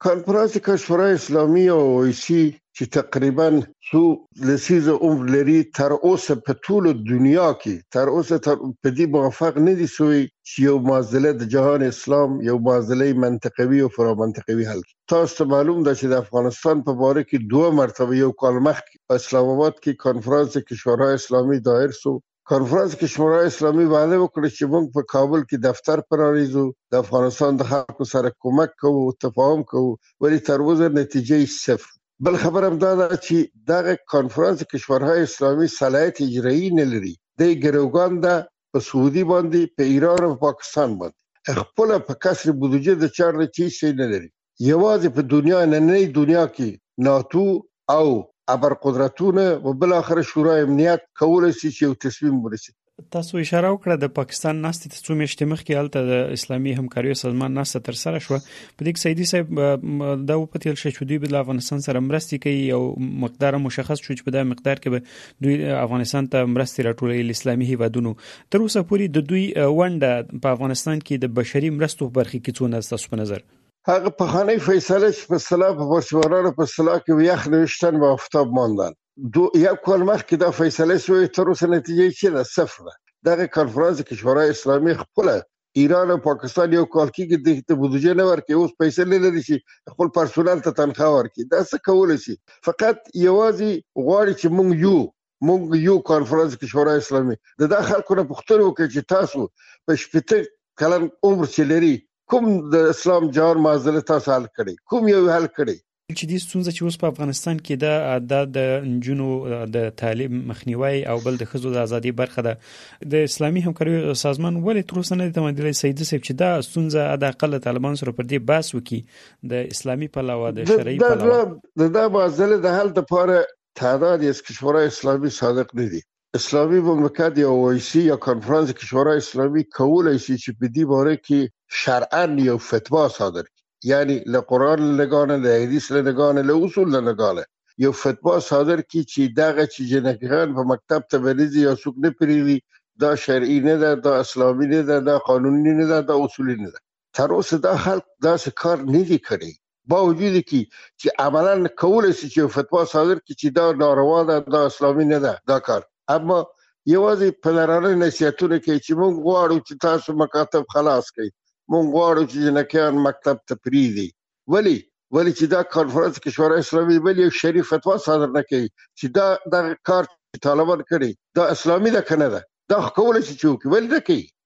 کنفرانس کشورهای اسلامي او اویسي چې تقریبا څو لسیزه عمر لري تر اوسه په ټول دنیا کې تر اوسه په دې موافق نه دي سوی چې یو معضله د جهان اسلام یو معضله منطقوي او فرامنطقوي حل کړي. تاسو ته معلوم ده چې د افغانستان په باره کې دوه مرتبه یو کال مخکې په اسلام آباد کې کنفرانس کشورهای اسلامي دایر سو. کنفرانس کشورهای اسلامي وعده وکړه چې موږ په کابل کې دفتر پرانیزو، د افغانستان د خلکو سره کومک کوو، تفاهم کوو، ولی تر اوسه نتیجه صفر. بل خبر هم دا ده چې دغه کنفرانس کشورهای اسلامي صلاحیت اجرایی نه لري. د ګروګان ده په سعودي باندې، په ایران او پاکستان باندې خپل په کسر بودجه د چار نه چی شي نه لري. یوازې په دنیا نننۍ دنیا کې ناتو او ابرقدرتونه او بل اخر شورای امنیت کولای شي چې یو تصمیم ورسي. تاسو اشاره وکړه د پاکستان ناستې ته څو میاشتې مخکې هلته د اسلامي همکاریو سازمان ناسته تر سره شو. په دې کې سیدي صاحب دا وپتل شي چې دوی به افغانستان سره مرستې کوي او مقدار مشخص شو چې په دا مقدار کې به دوی افغانستان ته مرستې راټولوي اسلامي هیوادونو. تر اوسه پورې د دوی ونډه په افغانستان کې د بشري مرستو برخې کې څونه تاسو په نظر؟ هغه پخوانی فیصله چې په اصطلاح په پرچمارانو په اصطلاح کې یخ نوشتن به آفتاب ماندن. یو کال مخکې دا فیصله شوې، تر اوسه نتیجه یې څه ده؟ صفر ده. دغه کنفرانس کشورهای اسلامي خپل ایران او پاکستان یو کال کې د بودجه نه ورکړي، اوس پیسې نه لري چې خپل پرسونل ته تنخواه ورکړي. دا څه کولای شي؟ فقط یوازې غواړي چې موږ یو کنفرانس کشورهای اسلامي د خلکو نه پوښتنه وکړي چې تاسو په 80 کلن عمر چې لري کوم د اسلام جهان معضله تاسو حل کړي، کوم یو حل کړي؟ چې دې ستونزه چې اوس په افغانستان کې د نجونو د تعلیم مخنیوي او بل د ښځو د ازادي برخه ده، د اسلامي همکاریو سازمان ولې تر اوسه نه دی تمدیدلی سیدي صاحب چې دا ستونزه د اقل طالبان سره پر دې بحث وکړي د اسلامي پلوه د شرعي پلوه د معضله د حل لپاره تعداد از کشورهای اسلامی صادق نه دي. اسلامی مملکت یا اویسی یا کنفرانس کشورهای اسلامی کولای شي چې په دې باره کې شرعاً یو فتوا صادر کړي، یعنی له قرآن لگانه، له حدیث لگانه، له اصول لگانه یو فتوا صادر کی چې دغه چې جنګیان په مکتب ته ورځي یا څوک نه پریوي، دا شرعي نه ده، دا اسلامي نه ده، دا قانوني نه ده، دا اصولي نه ده. تر اوسه دا خلک داسې کار نه دي کړی، باوجود چې عملاً کولای شي چې یو فتوا صادر کی چې دا ناروا ده، دا اسلامي نه ده دا کار. اما یوازې په لرانه نصیحتونه کوي چې موږ غواړو چې تاسو مکاتب خلاص کړئ، مونږ غواړو چې جنکیان مکتب ته پریږدي. ولی چې دا کنفرانس کشورهای اسلامي ولی یو شریف فتوا صادر نه کوي چې دا کار طالبان کړي دا اسلامي ده کنه ده، دا کولای شي چې وکړي، ولی نه کوي.